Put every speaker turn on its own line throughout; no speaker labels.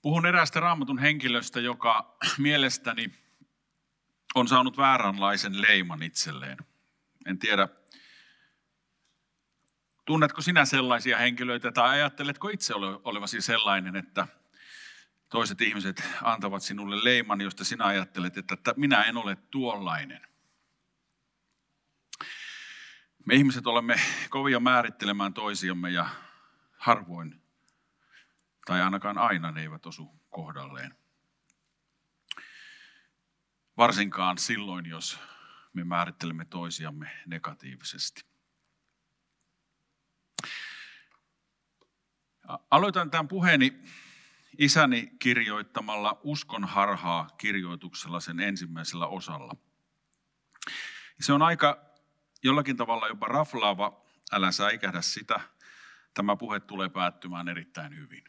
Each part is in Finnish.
Puhun eräästä Raamatun henkilöstä, joka mielestäni on saanut vääränlaisen leiman itselleen. En tiedä, tunnetko sinä sellaisia henkilöitä tai ajatteletko itse olevasi sellainen, että toiset ihmiset antavat sinulle leiman, josta sinä ajattelet, että minä en ole tuollainen. Me ihmiset olemme kovia määrittelemään toisiamme ja harvoin, tai ainakaan aina ne eivät osu kohdalleen. Varsinkaan silloin, jos me määrittelemme toisiamme negatiivisesti. Aloitan tämän puheeni isäni kirjoittamalla Uskon harhaa -kirjoituksella sen ensimmäisellä osalla. Se on aika jollakin tavalla jopa raflaava, älä säikähdä sitä. Tämä puhe tulee päättymään erittäin hyvin.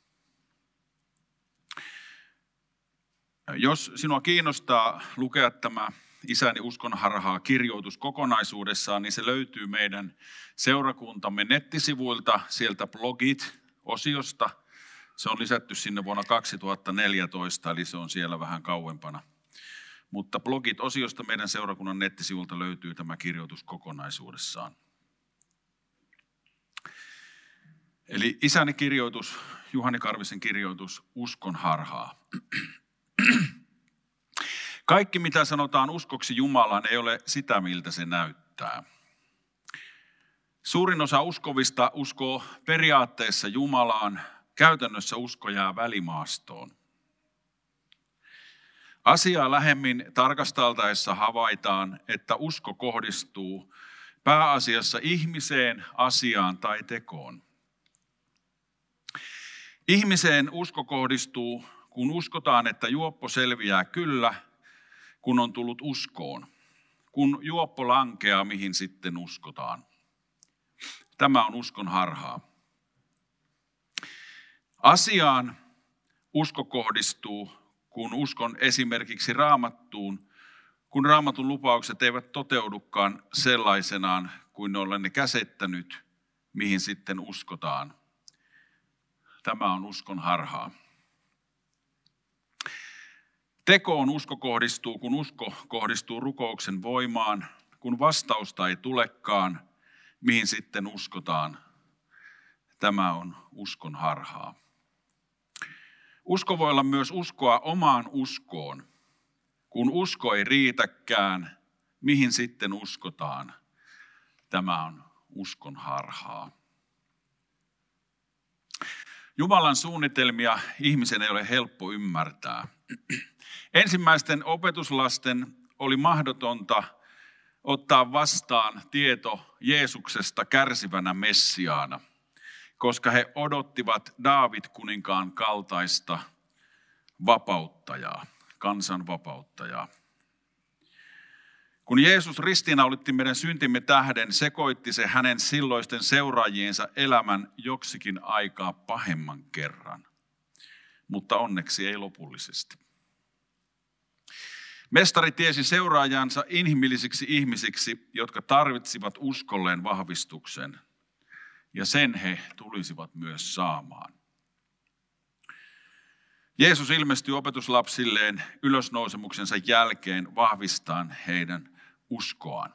Jos sinua kiinnostaa lukea tämä isäni Uskon harhaa -kirjoitus kokonaisuudessaan, niin se löytyy meidän seurakuntamme nettisivuilta, sieltä blogit-osiosta. Se on lisätty sinne vuonna 2014, eli se on siellä vähän kauempana. Mutta blogit-osiosta meidän seurakunnan nettisivulta löytyy tämä kirjoitus kokonaisuudessaan. Eli isäni kirjoitus, Juhani Karvisen kirjoitus, Uskon harhaa. Kaikki, mitä sanotaan uskoksi Jumalaan, ei ole sitä, miltä se näyttää. Suurin osa uskovista uskoo periaatteessa Jumalaan, käytännössä usko jää välimaastoon. Asiaa lähemmin tarkasteltaessa havaitaan, että usko kohdistuu pääasiassa ihmiseen, asiaan tai tekoon. Ihmiseen usko kohdistuu, kun uskotaan, että juoppo selviää kyllä, kun on tullut uskoon. Kun juoppo lankeaa, mihin sitten uskotaan. Tämä on uskon harhaa. Asiaan usko kohdistuu, kun uskon esimerkiksi Raamattuun, kun Raamatun lupaukset eivät toteudukaan sellaisenaan kuin ne olen ne käsittänyt, mihin sitten uskotaan. Tämä on uskon harhaa. Tekoon usko kohdistuu, kun usko kohdistuu rukouksen voimaan, kun vastausta ei tulekaan, mihin sitten uskotaan. Tämä on uskon harhaa. Usko voi olla myös uskoa omaan uskoon. Kun usko ei riitäkään, mihin sitten uskotaan? Tämä on uskon harhaa. Jumalan suunnitelmia ihmisen ei ole helppo ymmärtää. Ensimmäisten opetuslasten oli mahdotonta ottaa vastaan tieto Jeesuksesta kärsivänä Messiaana, koska he odottivat Daavid-kuninkaan kaltaista vapauttajaa, kansan vapauttajaa. Kun Jeesus ristiinnaulitti meidän syntimme tähden, sekoitti se hänen silloisten seuraajiensa elämän joksikin aikaa pahemman kerran, mutta onneksi ei lopullisesti. Mestari tiesi seuraajansa inhimillisiksi ihmisiksi, jotka tarvitsivat uskolleen vahvistuksen, ja sen he tulisivat myös saamaan. Jeesus ilmestyi opetuslapsilleen ylösnousemuksensa jälkeen vahvistaen heidän uskoaan.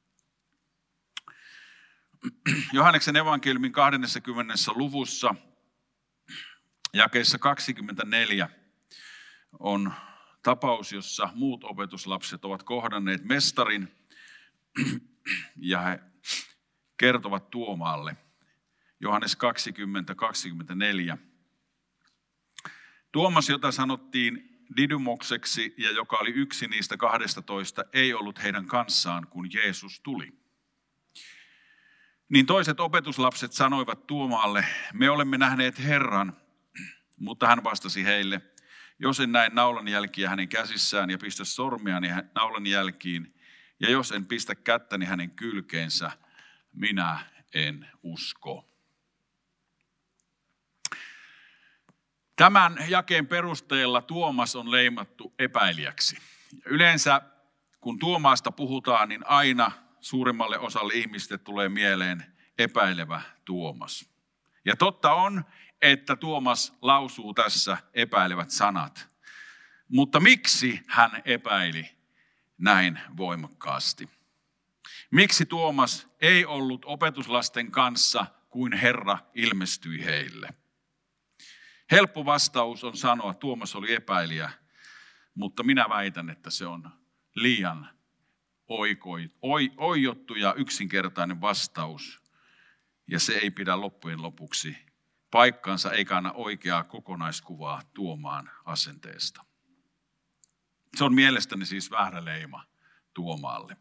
Johanneksen evankeliumin 20. luvussa, jakeessa 24, on tapaus, jossa muut opetuslapset ovat kohdanneet mestarin ja he kertovat Tuomaalle. Johannes 20:24. Tuomas, jota sanottiin Didymokseksi ja joka oli yksi niistä 12, ei ollut heidän kanssaan, kun Jeesus tuli. Niin toiset opetuslapset sanoivat Tuomaalle, me olemme nähneet Herran, mutta hän vastasi heille, jos en näe naulanjälkiä hänen käsissään ja pistä sormiani naulanjälkiin, ja jos en pistä kättäni hänen kylkeensä, minä en usko. Tämän jakeen perusteella Tuomas on leimattu epäilijäksi. Yleensä kun Tuomaasta puhutaan, niin aina suurimmalle osalle ihmistä tulee mieleen epäilevä Tuomas. Ja totta on, että Tuomas lausuu tässä epäilevät sanat. Mutta miksi hän epäili näin voimakkaasti? Miksi Tuomas ei ollut opetuslasten kanssa, kuin Herra ilmestyi heille? Helppo vastaus on sanoa, että Tuomas oli epäilijä, mutta minä väitän, että se on liian oijottu ja yksinkertainen vastaus. Ja se ei pidä loppujen lopuksi paikkansa eikä anna oikeaa kokonaiskuvaa Tuomaan asenteesta. Se on mielestäni siis väärä leima Tuomaalle.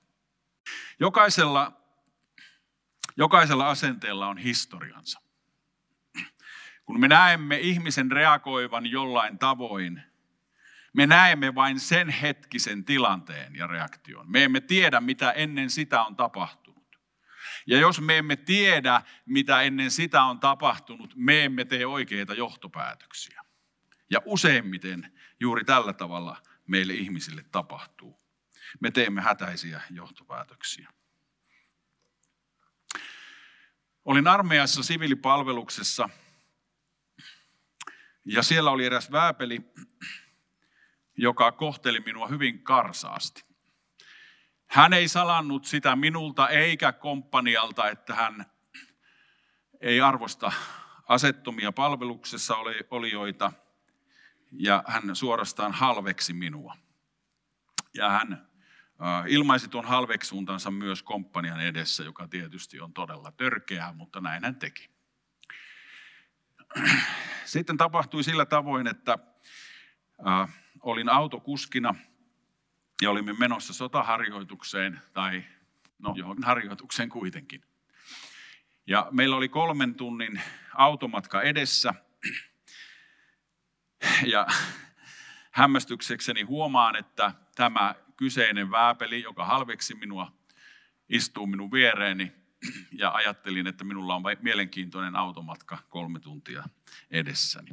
Jokaisella asenteella on historiansa. Kun me näemme ihmisen reagoivan jollain tavoin, me näemme vain sen hetkisen tilanteen ja reaktion. Me emme tiedä, mitä ennen sitä on tapahtunut. Ja jos me emme tiedä, mitä ennen sitä on tapahtunut, me emme tee oikeita johtopäätöksiä. Ja useimmiten juuri tällä tavalla meille ihmisille tapahtuu. Me teemme hätäisiä johtopäätöksiä. Olin armeijassa siviilipalveluksessa ja siellä oli eräs vääpeli, joka kohteli minua hyvin karsaasti. Hän ei salannut sitä minulta eikä komppanialta, että hän ei arvosta asettomia palveluksessa olijoita ja hän suorastaan halveksi minua. Ja hän ilmaisi tuon halveksuuntansa myös komppanian edessä, joka tietysti on todella törkeää, mutta näin hän teki. Sitten tapahtui sillä tavoin, että olin autokuskina ja olimme menossa sotaharjoitukseen tai johonkin harjoitukseen kuitenkin. Ja meillä oli 3 tunnin automatka edessä ja hämmästyksekseni huomaan, että tämä kyseinen vääpeli, joka halveksi minua, istuu minun viereeni ja ajattelin, että minulla on mielenkiintoinen automatka 3 tuntia edessäni.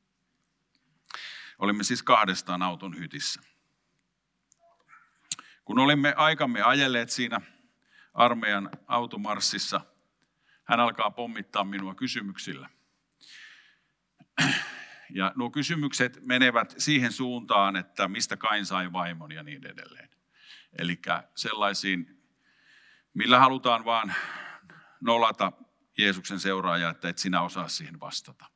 Olimme siis 2 auton hytissä. Kun olimme aikamme ajelleet siinä armeijan automarssissa, hän alkaa pommittaa minua kysymyksillä. Ja nuo kysymykset menevät siihen suuntaan, että mistä Kain sai vaimon ja niin edelleen. Eli sellaisiin, millä halutaan vaan nolata Jeesuksen seuraajaa, että et sinä osaa siihen vastata.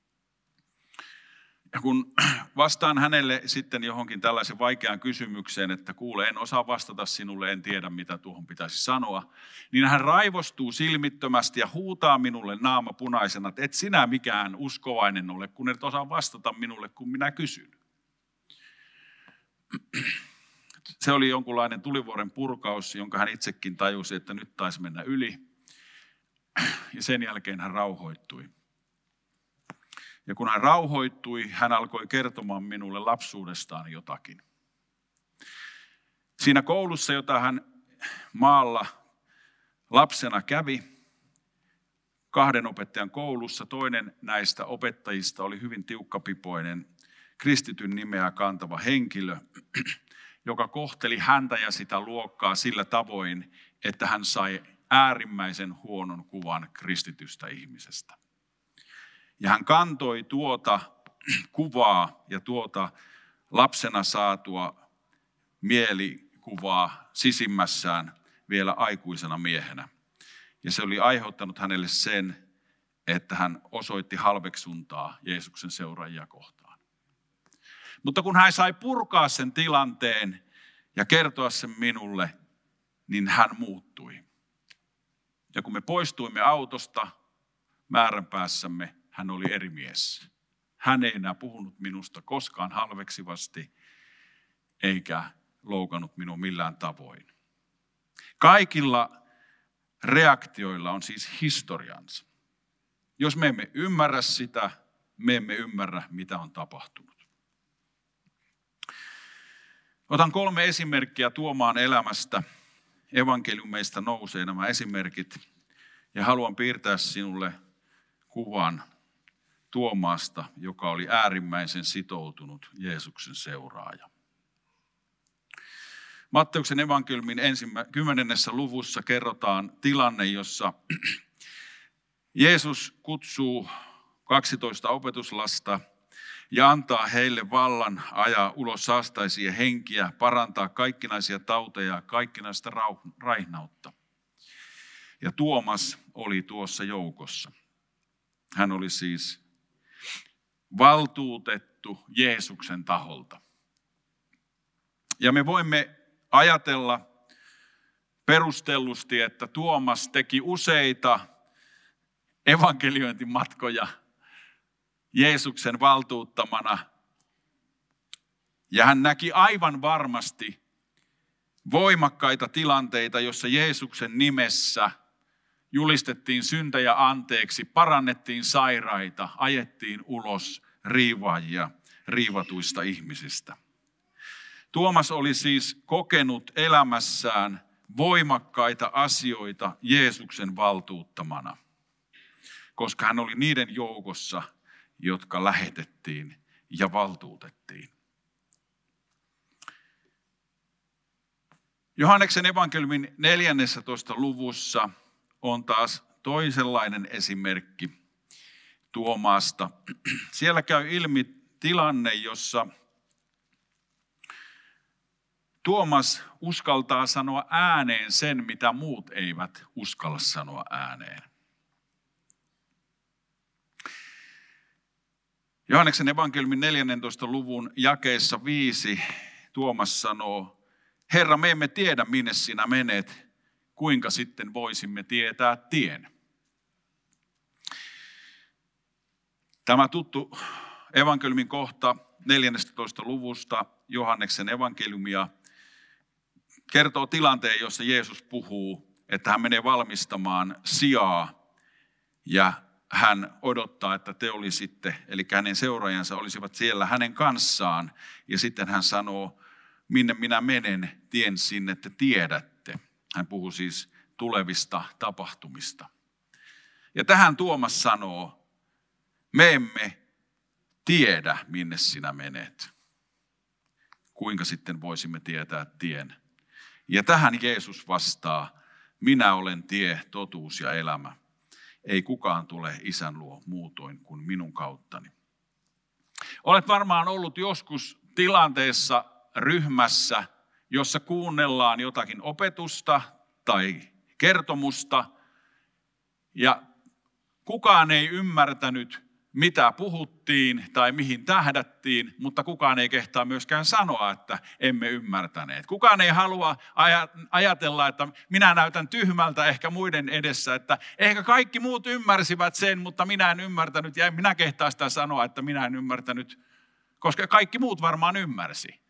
Ja kun vastaan hänelle sitten johonkin tällaisen vaikeaan kysymykseen, että kuule, en osaa vastata sinulle, en tiedä mitä tuohon pitäisi sanoa, niin hän raivostuu silmittömästi ja huutaa minulle naama punaisena, että et sinä mikään uskovainen ole, kun et osaa vastata minulle, kun minä kysyn. Se oli jonkunlainen tulivuoren purkaus, jonka hän itsekin tajusi, että nyt taisi mennä yli. Ja sen jälkeen hän rauhoittui. Ja kun hän rauhoittui, hän alkoi kertomaan minulle lapsuudestaan jotakin. Siinä koulussa, jota hän maalla lapsena kävi, 2 opettajan koulussa, toinen näistä opettajista oli hyvin tiukkapipoinen, kristityn nimeä kantava henkilö, joka kohteli häntä ja sitä luokkaa sillä tavoin, että hän sai äärimmäisen huonon kuvan kristitystä ihmisestä. Ja hän kantoi tuota kuvaa ja tuota lapsena saatua mielikuvaa sisimmässään vielä aikuisena miehenä. Ja se oli aiheuttanut hänelle sen, että hän osoitti halveksuntaa Jeesuksen seuraajia kohtaan. Mutta kun hän sai purkaa sen tilanteen ja kertoa sen minulle, niin hän muuttui. Ja kun me poistuimme autosta määränpäässämme, hän oli eri mies. Hän ei enää puhunut minusta koskaan halveksivasti, eikä loukannut minua millään tavoin. Kaikilla reaktioilla on siis historiansa. Jos me emme ymmärrä sitä, me emme ymmärrä, mitä on tapahtunut. Otan 3 esimerkkiä Tuomaan elämästä. Evankeliumeista nousee nämä esimerkit ja haluan piirtää sinulle kuvan Tuomaasta, joka oli äärimmäisen sitoutunut Jeesuksen seuraaja. Matteuksen evankeliumin 10. luvussa kerrotaan tilanne, jossa Jeesus kutsuu 12 opetuslasta ja antaa heille vallan ajaa ulos saastaisia henkiä, parantaa kaikkinaisia tauteja ja kaikkinaista raihnautta. Ja Tuomas oli tuossa joukossa. Hän oli siis valtuutettu Jeesuksen taholta. Ja me voimme ajatella perustellusti, että Tuomas teki useita evankeliointimatkoja Jeesuksen valtuuttamana. Ja hän näki aivan varmasti voimakkaita tilanteita, jossa Jeesuksen nimessä julistettiin syntejä anteeksi, parannettiin sairaita, ajettiin ulos riivaajia riivatuista ihmisistä. Tuomas oli siis kokenut elämässään voimakkaita asioita Jeesuksen valtuuttamana, koska hän oli niiden joukossa, jotka lähetettiin ja valtuutettiin. Johanneksen evankeliumin 14. luvussa on taas toisenlainen esimerkki Tuomaasta. Siellä käy ilmi tilanne, jossa Tuomas uskaltaa sanoa ääneen sen, mitä muut eivät uskalla sanoa ääneen. Johanneksen evankeliumin 14. luvun jakeessa 5 Tuomas sanoo, Herra, me emme tiedä, minne sinä menet, kuinka sitten voisimme tietää tien. Tämä tuttu evankeliumin kohta 14. luvusta Johanneksen evankeliumia kertoo tilanteen, jossa Jeesus puhuu, että hän menee valmistamaan sijaa ja hän odottaa, että te olisitte, eli hänen seuraajansa olisivat siellä hänen kanssaan. Ja sitten hän sanoo, minne minä menen, tien sinne te tiedätte. Hän puhuu siis tulevista tapahtumista. Ja tähän Tuomas sanoo, me emme tiedä, minne sinä menet. Kuinka sitten voisimme tietää tien? Ja tähän Jeesus vastaa, minä olen tie, totuus ja elämä. Ei kukaan tule Isän luo muutoin kuin minun kauttani. Olet varmaan ollut joskus tilanteessa, ryhmässä, jossa kuunnellaan jotakin opetusta tai kertomusta ja kukaan ei ymmärtänyt, mitä puhuttiin tai mihin tähdättiin, mutta kukaan ei kehtaa myöskään sanoa, että emme ymmärtäneet. Kukaan ei halua ajatella, että minä näytän tyhmältä ehkä muiden edessä, että ehkä kaikki muut ymmärsivät sen, mutta minä en ymmärtänyt ja en minä kehtaa sitä sanoa, että minä en ymmärtänyt, koska kaikki muut varmaan ymmärsi.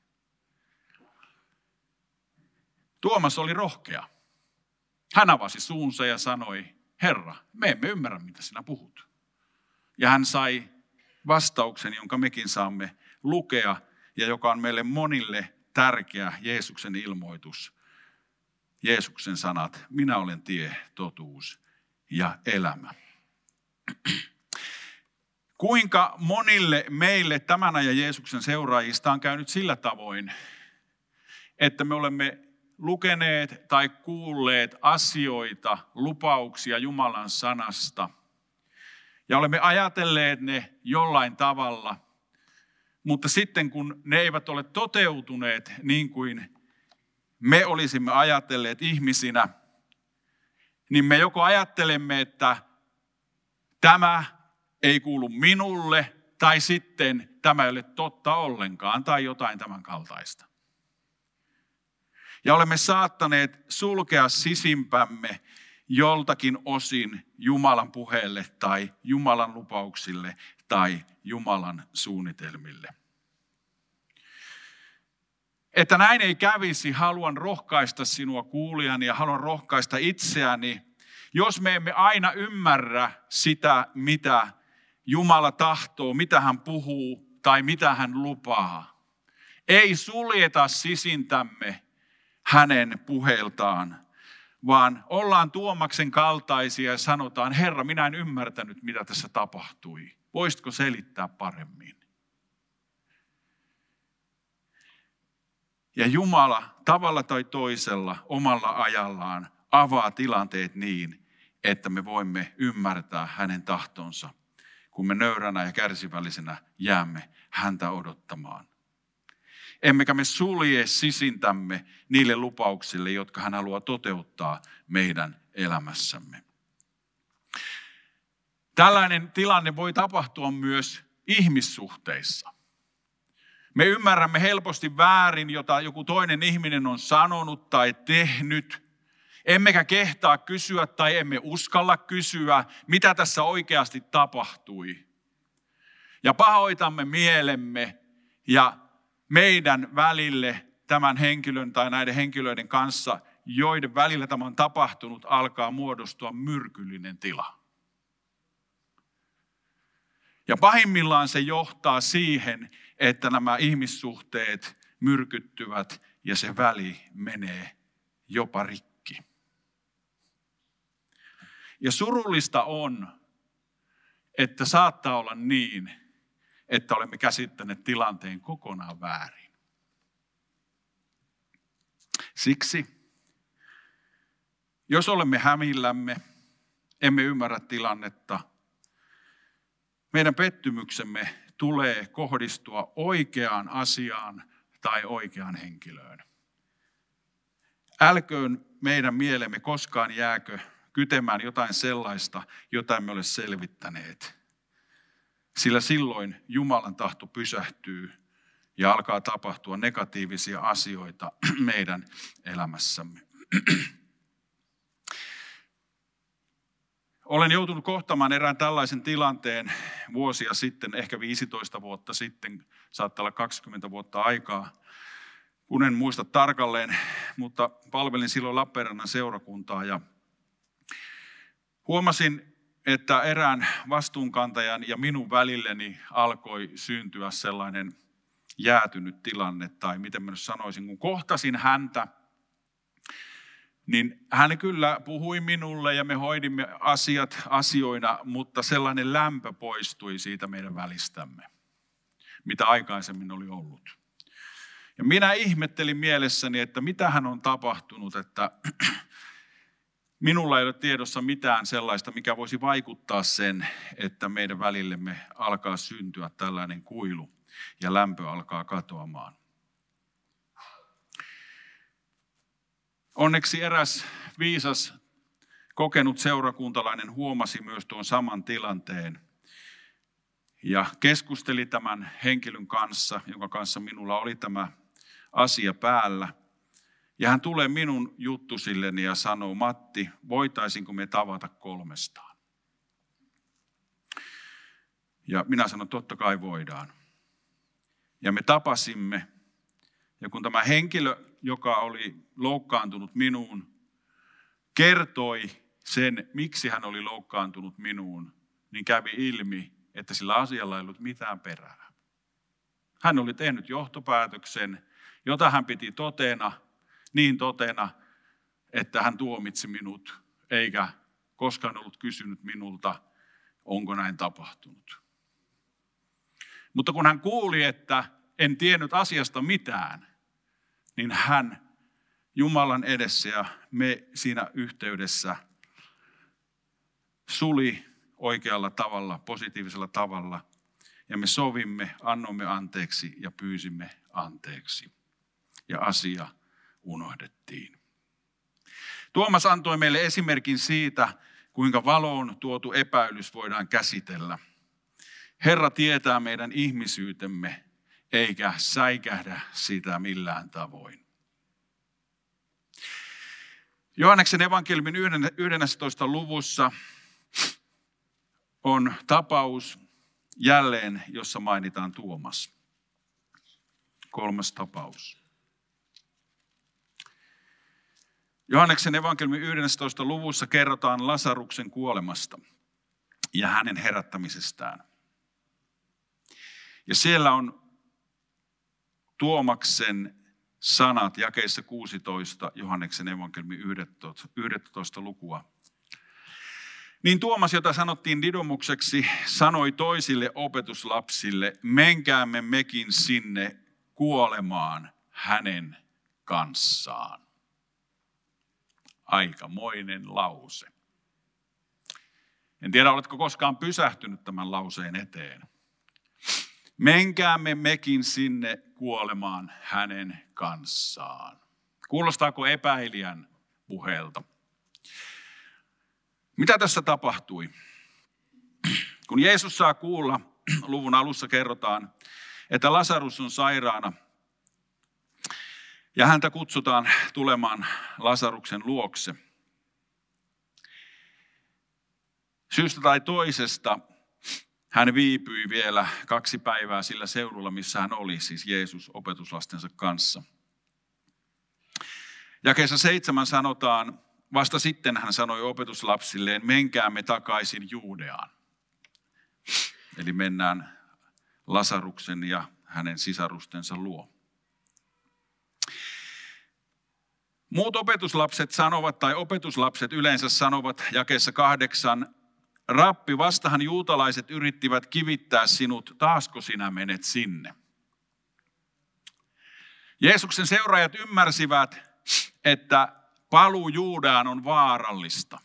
Tuomas oli rohkea. Hän avasi suunsa ja sanoi, Herra, me emme ymmärrä, mitä sinä puhut. Ja hän sai vastauksen, jonka mekin saamme lukea ja joka on meille monille tärkeä Jeesuksen ilmoitus. Jeesuksen sanat, minä olen tie, totuus ja elämä. Kuinka monille meille tämän ajan Jeesuksen seuraajista on käynyt sillä tavoin, että me olemme lukeneet tai kuulleet asioita, lupauksia Jumalan sanasta. Ja olemme ajatelleet ne jollain tavalla, mutta sitten kun ne eivät ole toteutuneet niin kuin me olisimme ajatelleet ihmisinä, niin me joko ajattelemme, että tämä ei kuulu minulle, tai sitten tämä ei ole totta ollenkaan, tai jotain tämän kaltaista. Ja olemme saattaneet sulkea sisimpämme joltakin osin Jumalan puheelle tai Jumalan lupauksille tai Jumalan suunnitelmille. Että näin ei kävisi, haluan rohkaista sinua kuulijani ja haluan rohkaista itseäni, jos me emme aina ymmärrä sitä, mitä Jumala tahtoo, mitä hän puhuu tai mitä hän lupaa. Ei suljeta sisintämme hänen puheeltaan, vaan ollaan Tuomaksen kaltaisia ja sanotaan, Herra, minä en ymmärtänyt, mitä tässä tapahtui. Voisitko selittää paremmin? Ja Jumala tavalla tai toisella omalla ajallaan avaa tilanteet niin, että me voimme ymmärtää hänen tahtonsa, kun me nöyränä ja kärsivällisenä jäämme häntä odottamaan. Emmekä me sulje sisintämme niille lupauksille, jotka hän haluaa toteuttaa meidän elämässämme. Tällainen tilanne voi tapahtua myös ihmissuhteissa. Me ymmärrämme helposti väärin, jota joku toinen ihminen on sanonut tai tehnyt. Emmekä kehtaa kysyä tai emme uskalla kysyä, mitä tässä oikeasti tapahtui. Ja pahoitamme mielemme ja meidän välille tämän henkilön tai näiden henkilöiden kanssa, joiden välillä tämä on tapahtunut, alkaa muodostua myrkyllinen tila. Ja pahimmillaan se johtaa siihen, että nämä ihmissuhteet myrkyttyvät ja se väli menee jopa rikki. Ja surullista on, että saattaa olla niin, että olemme käsittäneet tilanteen kokonaan väärin. Siksi, jos olemme hämillämme, emme ymmärrä tilannetta, meidän pettymyksemme tulee kohdistua oikeaan asiaan tai oikeaan henkilöön. Älköön meidän mielemme koskaan jääkö kytemään jotain sellaista, jota emme ole selvittäneet. Sillä silloin Jumalan tahto pysähtyy ja alkaa tapahtua negatiivisia asioita meidän elämässämme. Olen joutunut kohtaamaan erään tällaisen tilanteen vuosia sitten, ehkä 15 vuotta sitten, saattaa olla 20 vuotta aikaa, kun en muista tarkalleen, mutta palvelin silloin Lappeenrannan seurakuntaa ja huomasin, että erään vastuunkantajan ja minun välilleni alkoi syntyä sellainen jäätynyt tilanne, tai miten mä nyt sanoisin, kun kohtasin häntä, niin hän kyllä puhui minulle ja me hoidimme asiat asioina, mutta sellainen lämpö poistui siitä meidän välistämme, mitä aikaisemmin oli ollut. Ja minä ihmettelin mielessäni, että mitähän on tapahtunut, että minulla ei ole tiedossa mitään sellaista, mikä voisi vaikuttaa sen, että meidän välillemme alkaa syntyä tällainen kuilu ja lämpö alkaa katoamaan. Onneksi eräs viisas, kokenut seurakuntalainen huomasi myös tuon saman tilanteen ja keskusteli tämän henkilön kanssa, jonka kanssa minulla oli tämä asia päällä. Ja hän tulee minun juttusilleni ja sanoo, Matti, voitaisinko me tavata 3? Ja minä sanon, totta kai voidaan. Ja me tapasimme. Ja kun tämä henkilö, joka oli loukkaantunut minuun, kertoi sen, miksi hän oli loukkaantunut minuun, niin kävi ilmi, että sillä asialla ei ollut mitään perää. Hän oli tehnyt johtopäätöksen, jota hän piti niin totena, että hän tuomitsi minut, eikä koskaan ollut kysynyt minulta, onko näin tapahtunut. Mutta kun hän kuuli, että en tiennyt asiasta mitään, niin hän Jumalan edessä ja me siinä yhteydessä suli oikealla tavalla, positiivisella tavalla. Ja me sovimme, annoimme anteeksi ja pyysimme anteeksi. Ja asia unohdettiin. Tuomas antoi meille esimerkin siitä, kuinka valoon tuotu epäilys voidaan käsitellä. Herra tietää meidän ihmisyytemme, eikä säikähdä sitä millään tavoin. Johanneksen evankeliumin 11. luvussa on tapaus jälleen, jossa mainitaan Tuomas. 3. tapaus. Johanneksen evankeliumin 11. luvussa kerrotaan Lasaruksen kuolemasta ja hänen herättämisestään. Ja siellä on Tuomaksen sanat jakeissa 16 Johanneksen evankeliumin 11. lukua. Niin Tuomas, jota sanottiin Didymukseksi, sanoi toisille opetuslapsille, menkäämme mekin sinne kuolemaan hänen kanssaan. Aikamoinen lause. En tiedä, oletko koskaan pysähtynyt tämän lauseen eteen. Menkäämme mekin sinne kuolemaan hänen kanssaan. Kuulostaako epäilijän puheelta? Mitä tässä tapahtui? Kun Jeesus saa kuulla, luvun alussa kerrotaan, että Lasarus on sairaana ja häntä kutsutaan tulemaan Lasaruksen luokse. Syystä tai toisesta hän viipyi vielä 2 päivää sillä seudulla, missä hän oli, siis Jeesus opetuslastensa kanssa. Jakeessa 7 sanotaan, vasta sitten hän sanoi opetuslapsilleen, menkäämme takaisin Juudeaan. Eli mennään Lasaruksen ja hänen sisarustensa luo. Muut opetuslapset sanovat, tai opetuslapset yleensä sanovat jakeessa 8, Rappi, vastahan juutalaiset yrittivät kivittää sinut, taasko sinä menet sinne? Jeesuksen seuraajat ymmärsivät, että paluu Juudeaan on vaarallista.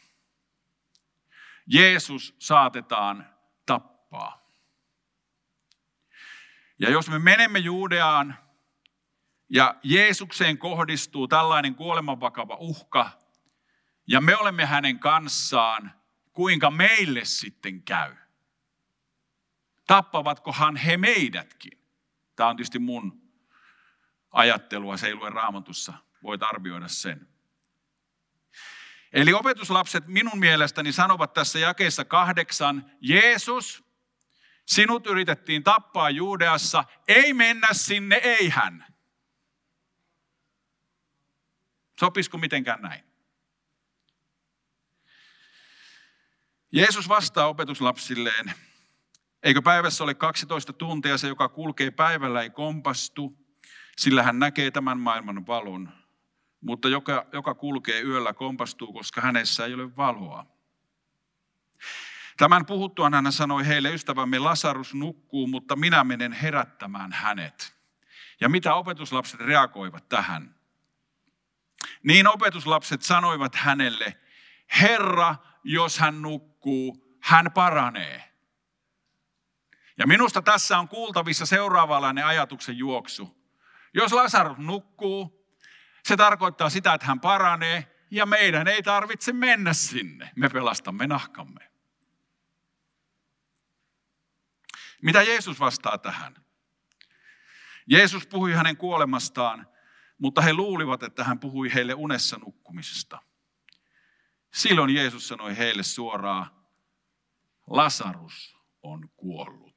Jeesus saatetaan tappaa. Ja jos me menemme Juudeaan ja Jeesukseen kohdistuu tällainen kuolemanvakava uhka ja me olemme hänen kanssaan, kuinka meille sitten käy? Tappavatkohan he meidätkin? Tämä on tietysti mun ajattelua, se ei lue Raamatussa. Voit arvioida sen. Eli opetuslapset minun mielestäni sanovat tässä jakeessa 8, Jeesus, sinut yritettiin tappaa Juudeassa, ei mennä sinne, ei hän. Sopisiko mitenkään näin? Jeesus vastaa opetuslapsilleen, eikö päivässä ole 12 tuntia, se joka kulkee päivällä ei kompastu, sillä hän näkee tämän maailman valon, mutta joka kulkee yöllä kompastuu, koska hänessä ei ole valoa. Tämän puhuttuaan hän sanoi heille, ystävämme Lasarus nukkuu, mutta minä menen herättämään hänet. Ja mitä opetuslapset reagoivat tähän? Niin opetuslapset sanoivat hänelle, Herra, jos hän nukkuu, hän paranee. Ja minusta tässä on kuultavissa seuraavanlainen ajatuksen juoksu. Jos Lasarus nukkuu, se tarkoittaa sitä, että hän paranee ja meidän ei tarvitse mennä sinne. Me pelastamme nahkamme. Mitä Jeesus vastaa tähän? Jeesus puhui hänen kuolemastaan, mutta he luulivat, että hän puhui heille unessa nukkumisesta. Silloin Jeesus sanoi heille suoraan, Lasarus on kuollut.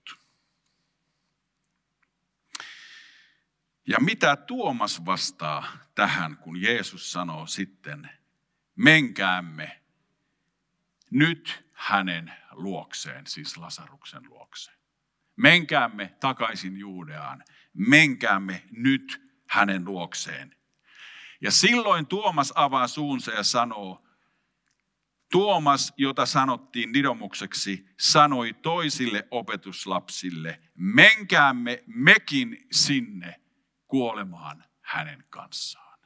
Ja mitä Tuomas vastaa tähän, kun Jeesus sanoo sitten, menkäämme nyt hänen luokseen, siis Lasaruksen luokseen. Menkäämme takaisin Juudeaan, menkäämme nyt hänen luokseen. Ja silloin Tuomas avaa suunsa ja sanoo, Tuomas, jota sanottiin Didymokseksi, sanoi toisille opetuslapsille, menkäämme mekin sinne kuolemaan hänen kanssaan.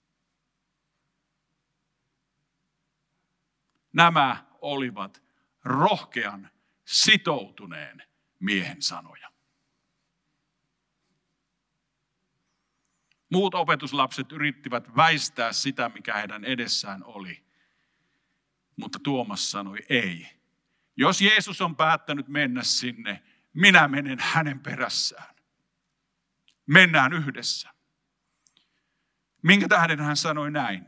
Nämä olivat rohkean, sitoutuneen miehen sanoja. Muut opetuslapset yrittivät väistää sitä, mikä heidän edessään oli. Mutta Tuomas sanoi ei. Jos Jeesus on päättänyt mennä sinne, minä menen hänen perässään. Mennään yhdessä. Minkä tähden hän sanoi näin?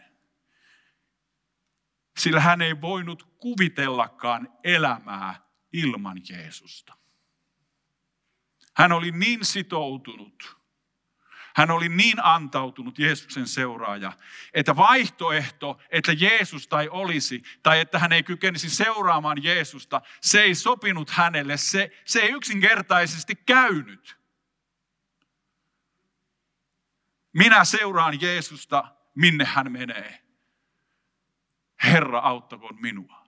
Sillä hän ei voinut kuvitellakaan elämää ilman Jeesusta. Hän oli niin sitoutunut. Hän oli niin antautunut Jeesuksen seuraaja, että vaihtoehto, että Jeesusta ei olisi, tai että hän ei kykenisi seuraamaan Jeesusta, se ei sopinut hänelle, se ei yksinkertaisesti käynyt. Minä seuraan Jeesusta, minne hän menee. Herra, auttakoon minua.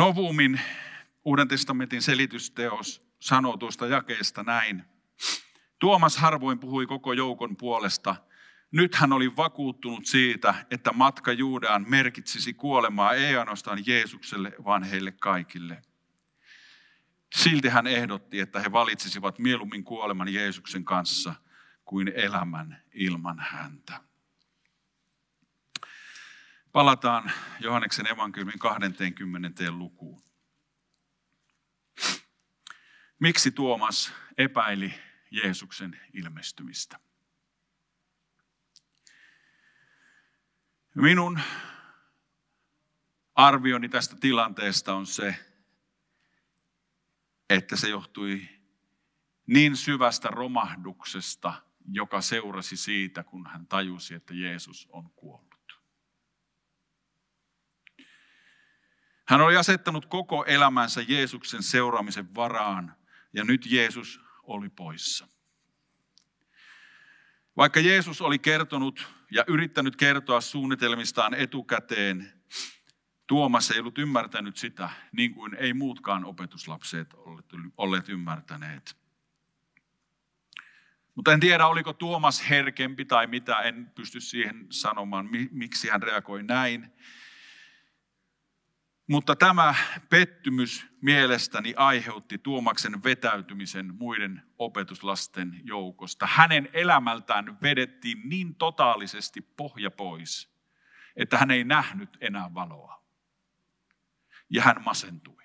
Novumin Uuden testamentin selitysteos sanoo tuosta jakeesta näin. Tuomas harvoin puhui koko joukon puolesta. Nyt hän oli vakuuttunut siitä, että matka Juudeaan merkitsisi kuolemaa ei ainoastaan Jeesukselle, vaan heille kaikille. Silti hän ehdotti, että he valitsisivat mieluummin kuoleman Jeesuksen kanssa kuin elämän ilman häntä. Palataan Johanneksen evankeliumin 20. lukuun. Miksi Tuomas epäili Jeesuksen ilmestymistä? Minun arvioni tästä tilanteesta on se, että se johtui niin syvästä romahduksesta, joka seurasi siitä, kun hän tajusi, että Jeesus on kuollut. Hän oli asettanut koko elämänsä Jeesuksen seuraamisen varaan, ja nyt Jeesus oli poissa. Vaikka Jeesus oli kertonut ja yrittänyt kertoa suunnitelmistaan etukäteen, Tuomas ei ollut ymmärtänyt sitä, niin kuin ei muutkaan opetuslapset olleet ymmärtäneet. Mutta en tiedä, oliko Tuomas herkempi tai mitä, en pysty siihen sanomaan, miksi hän reagoi näin. Mutta tämä pettymys mielestäni aiheutti Tuomaksen vetäytymisen muiden opetuslasten joukosta. Hänen elämältään vedettiin niin totaalisesti pohja pois, että hän ei nähnyt enää valoa. Ja hän masentui.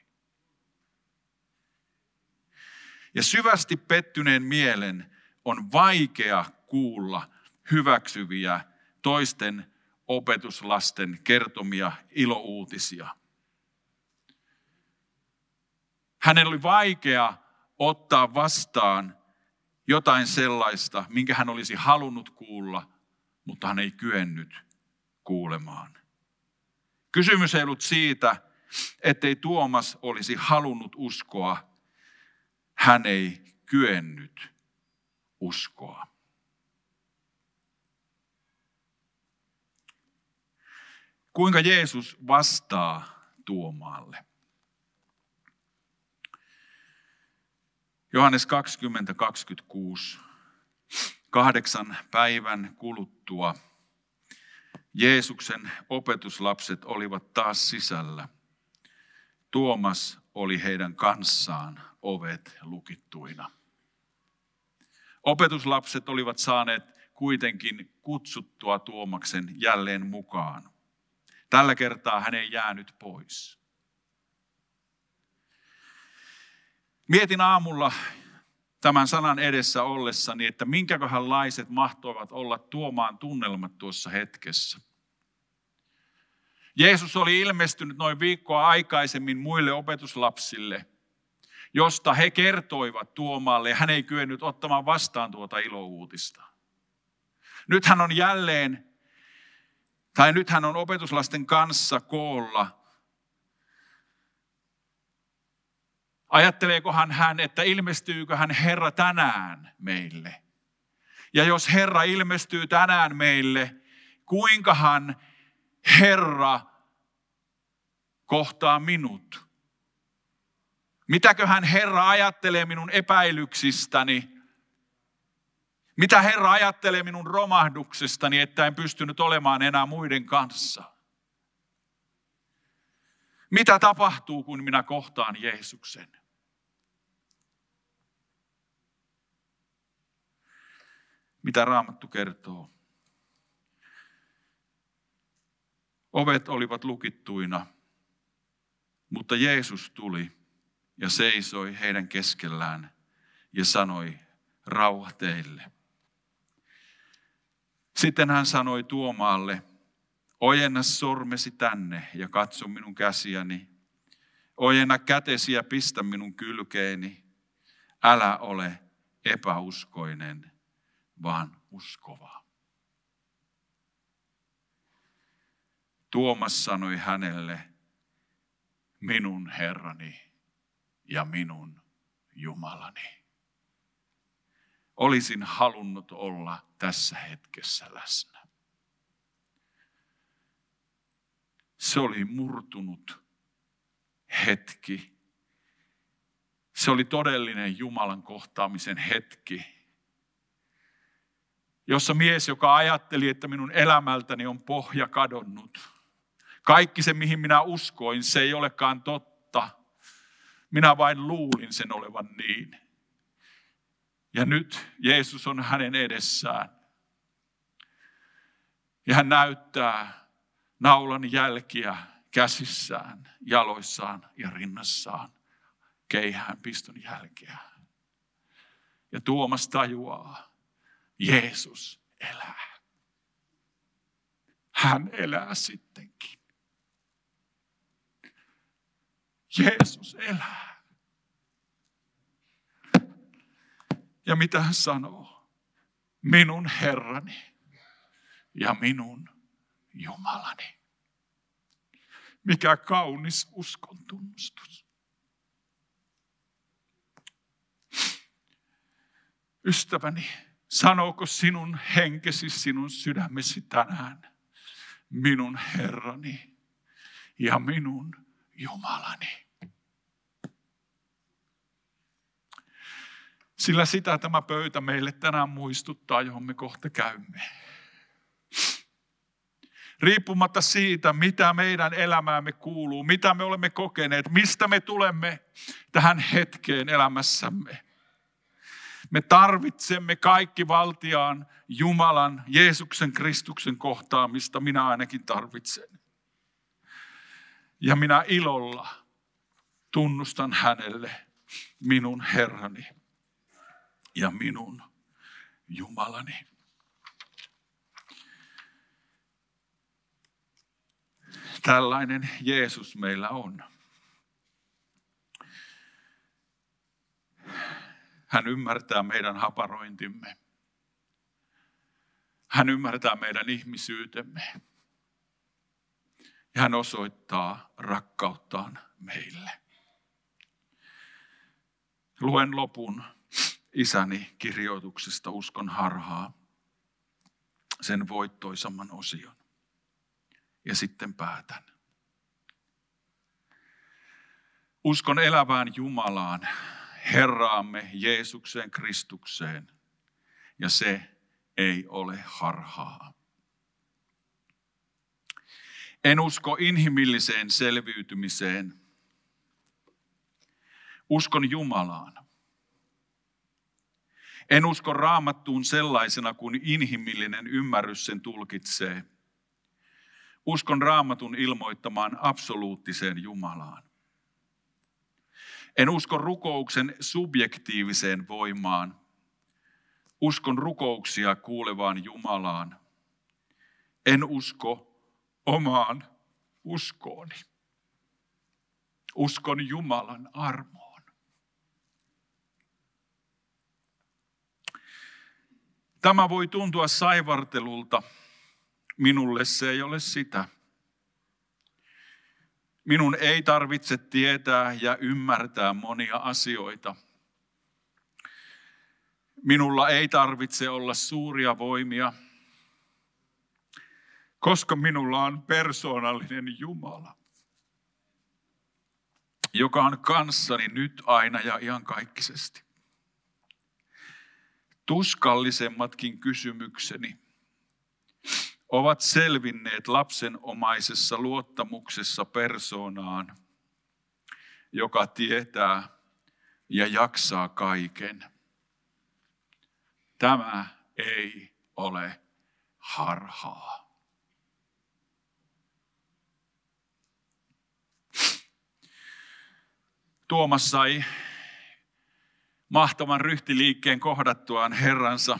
Ja syvästi pettyneen mielen on vaikea kuulla hyväksyviä toisten opetuslasten kertomia ilouutisia. Hänen oli vaikea ottaa vastaan jotain sellaista, minkä hän olisi halunnut kuulla, mutta hän ei kyennyt kuulemaan. Kysymys ei ollut siitä, ettei Tuomas olisi halunnut uskoa. Hän ei kyennyt uskoa. Kuinka Jeesus vastaa Tuomaalle? Johannes 20:26. 8 päivän kuluttua Jeesuksen opetuslapset olivat taas sisällä. Tuomas oli heidän kanssaan, ovet lukittuina. Opetuslapset olivat saaneet kuitenkin kutsuttua Tuomaksen jälleen mukaan. Tällä kertaa hän ei jäänyt pois. Mietin aamulla tämän sanan edessä ollessani, että minkäköhänlaiset mahtoivat olla Tuomaan tunnelmat tuossa hetkessä. Jeesus oli ilmestynyt noin viikkoa aikaisemmin muille opetuslapsille, josta he kertoivat Tuomaalle, ja hän ei kyennyt ottamaan vastaan tuota ilouutista. Nyt hän on opetuslasten kanssa koolla. Ajatteleekohan hän, että ilmestyyköhän Herra tänään meille? Ja jos Herra ilmestyy tänään meille, kuinkahan Herra kohtaa minut? Mitäköhän Herra ajattelee minun epäilyksistäni? Mitä Herra ajattelee minun romahduksestani, että en pystynyt olemaan enää muiden kanssa? Mitä tapahtuu, kun minä kohtaan Jeesuksen? Mitä Raamattu kertoo? Ovet olivat lukittuina, mutta Jeesus tuli ja seisoi heidän keskellään ja sanoi, rauha teille. Sitten hän sanoi Tuomaalle, ojenna sormesi tänne ja katso minun käsiäni. Ojenna kätesi ja pistä minun kylkeeni. Älä ole epäuskoinen, vaan uskova. Tuomas sanoi hänelle, minun Herrani ja minun Jumalani. Olisin halunnut olla tässä hetkessä läsnä. Se oli murtunut hetki. Se oli todellinen Jumalan kohtaamisen hetki. jossa mies, joka ajatteli, että minun elämältäni on pohja kadonnut. Kaikki se, mihin minä uskoin, se ei olekaan totta. Minä vain luulin sen olevan niin. Ja nyt Jeesus on hänen edessään. Ja hän näyttää naulan jälkiä käsissään, jaloissaan ja rinnassaan, keihään piston jälkeä. Ja Tuomas tajuaa, Jeesus elää. Hän elää sittenkin. Jeesus elää. Ja mitä hän sanoo? Minun Herrani ja minun Jumalani. Mikä kaunis uskon tunnustus. Ystäväni, sanooko sinun henkesi, sinun sydämesi tänään, minun Herrani ja minun Jumalani? Sillä sitä tämä pöytä meille tänään muistuttaa, johon me kohta käymme. Riippumatta siitä, mitä meidän elämäämme kuuluu, mitä me olemme kokeneet, mistä me tulemme tähän hetkeen elämässämme. Me tarvitsemme kaikki valtiaan Jumalan, Jeesuksen Kristuksen kohtaamista. Minä ainakin tarvitsen. Ja minä ilolla tunnustan hänelle minun Herrani ja minun Jumalani. Tällainen Jeesus meillä on. Hän ymmärtää meidän haparointimme. Hän ymmärtää meidän ihmisyytemme. Ja hän osoittaa rakkauttaan meille. Luen lopun isäni kirjoituksesta Uskon harhaa, sen voittoisamman osion. Ja sitten päätän. Uskon elävään Jumalaan, Herraamme Jeesukseen Kristukseen, ja se ei ole harhaa. En usko inhimilliseen selviytymiseen. Uskon Jumalaan. En usko Raamattuun sellaisena kuin inhimillinen ymmärrys sen tulkitsee. Uskon Raamatun ilmoittamaan absoluuttiseen Jumalaan. En usko rukouksen subjektiiviseen voimaan. Uskon rukouksia kuulevaan Jumalaan. En usko omaan uskooni. Uskon Jumalan armoon. Tämä voi tuntua saivartelulta. Minulle se ei ole sitä. Minun ei tarvitse tietää ja ymmärtää monia asioita. Minulla ei tarvitse olla suuria voimia, koska minulla on persoonallinen Jumala, joka on kanssani nyt, aina ja iankaikkisesti. Tuskallisemmatkin kysymykseni ovat selvinneet lapsenomaisessa luottamuksessa persoonaan, joka tietää ja jaksaa kaiken. Tämä ei ole harhaa. Tuomas sai mahtavan ryhtiliikkeen kohdattuaan Herransa.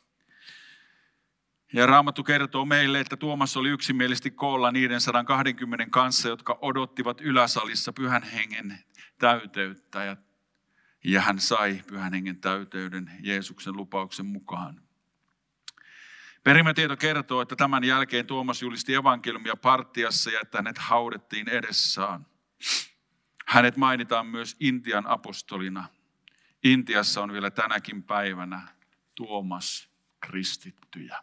Ja Raamattu kertoo meille, että Tuomas oli yksimielisesti koolla niiden 120 kanssa, jotka odottivat yläsalissa Pyhän Hengen täyteyttä. Ja hän sai Pyhän Hengen täyteyden Jeesuksen lupauksen mukaan. Perimätieto kertoo, että tämän jälkeen Tuomas julisti evankeliumia Partiassa ja että hänet haudettiin edessään. Hänet mainitaan myös Intian apostolina. Intiassa on vielä tänäkin päivänä Tuomas kristittyjä.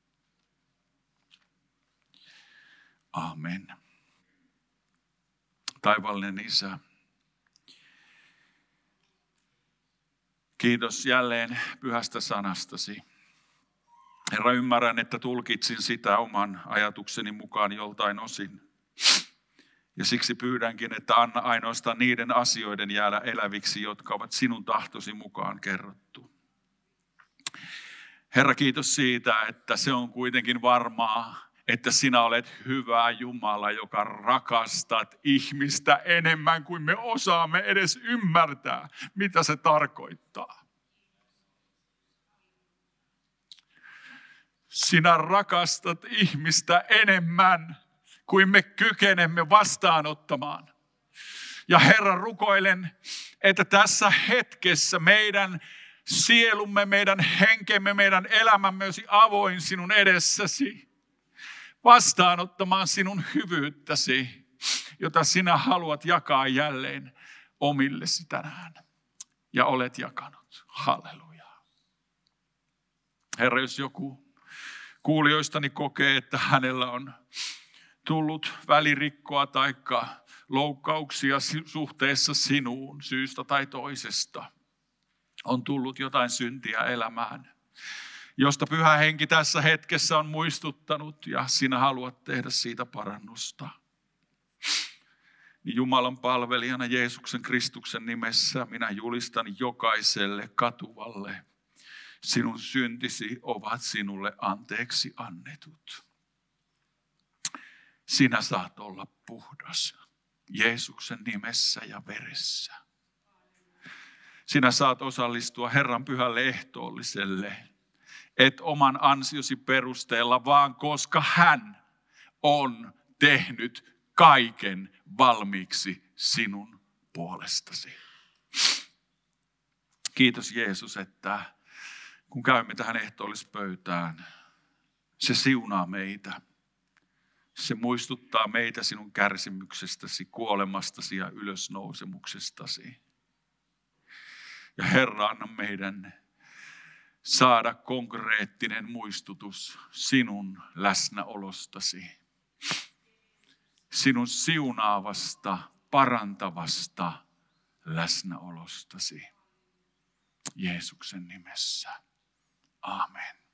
Amen. Taivaallinen Isä, kiitos jälleen pyhästä sanastasi. Herra, ymmärrän, että tulkitsin sitä oman ajatukseni mukaan joltain osin. Ja siksi pyydänkin, että anna ainoastaan niiden asioiden jäädä eläviksi, jotka ovat sinun tahtosi mukaan kerrottu. Herra, kiitos siitä, että se on kuitenkin varmaa, että sinä olet hyvä Jumala, joka rakastat ihmistä enemmän kuin me osaamme edes ymmärtää, mitä se tarkoittaa. Sinä rakastat ihmistä enemmän kuin me kykenemme vastaanottamaan. Ja Herra, rukoilen, että tässä hetkessä meidän sielumme, meidän henkemme, meidän elämämme olisi avoin sinun edessäsi, vastaanottamaan sinun hyvyyttäsi, jota sinä haluat jakaa jälleen omillesi tänään. Ja olet jakanut. Halleluja. Herra, jos joku kuulijoistani kokee, että hänellä on tullut välirikkoa tai loukkauksia suhteessa sinuun syystä tai toisesta, on tullut jotain syntiä elämään, josta Pyhä Henki tässä hetkessä on muistuttanut ja sinä haluat tehdä siitä parannusta. Niin Jumalan palvelijana Jeesuksen Kristuksen nimessä minä julistan jokaiselle katuvalle: sinun syntisi ovat sinulle anteeksi annetut. Sinä saat olla puhdas Jeesuksen nimessä ja veressä. Sinä saat osallistua Herran pyhälle ehtoolliselle, et oman ansiosi perusteella, vaan koska hän on tehnyt kaiken valmiiksi sinun puolestasi. Kiitos Jeesus, että kun käymme tähän ehtoollispöytään, se siunaa meitä. Se muistuttaa meitä sinun kärsimyksestäsi, kuolemastasi ja ylösnousemuksestasi. Ja Herra, anna meidän saada konkreettinen muistutus sinun läsnäolostasi, sinun siunaavasta, parantavasta läsnäolostasi. Jeesuksen nimessä. Amen.